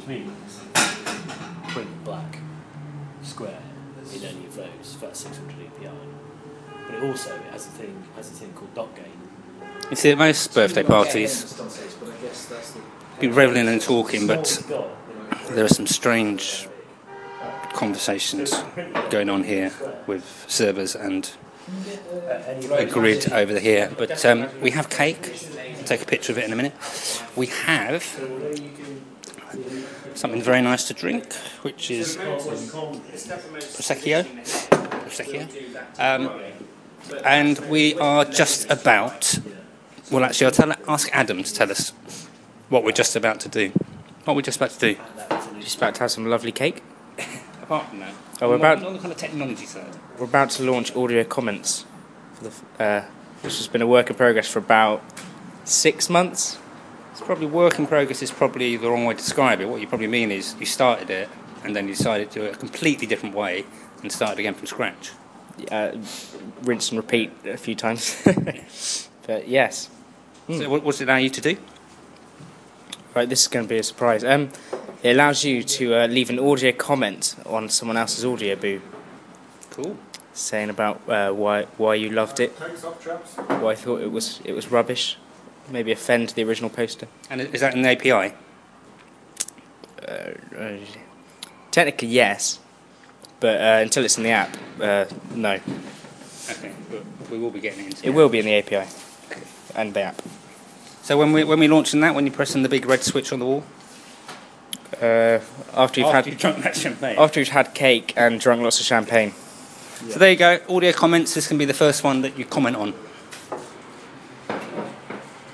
means print black square in any of those for that 600 DPI. But it also has a thing called dot gain. You see, at most birthday parties, be revelling and talking, but there are some strange conversations going on here with servers and a grid over here. But we have cake. I'll take a picture of it in a minute. We have something very nice to drink, which is Prosecco. And we are just about... Well, actually, ask Adam to tell us what we're just about to do. What we're just about to do? Just about to have some lovely cake. Apart from that, we're about on the kind of technology side. We're about to launch audio comments, which has been a work in progress for about 6 months. It's probably work in progress is probably the wrong way to describe it. What you probably mean is you started it and then you decided to do it a completely different way and started again from scratch. Rinse and repeat a few times. But yes. So what does it allow you to do? Right, this is going to be a surprise. It allows you to leave an audio comment on someone else's audio boo. Cool. Saying about why you loved it, why I thought it was rubbish, maybe offend the original poster. And is that in the API? Technically, yes, but until it's in the app, no. Okay, but we will be getting it into it. Will be in the API and the app. So when we're launching that, when you're pressing the big red switch on the wall? After you've drunk that champagne. After you've had cake and drunk lots of champagne. So there you go, audio comments. This can be the first one that you comment on.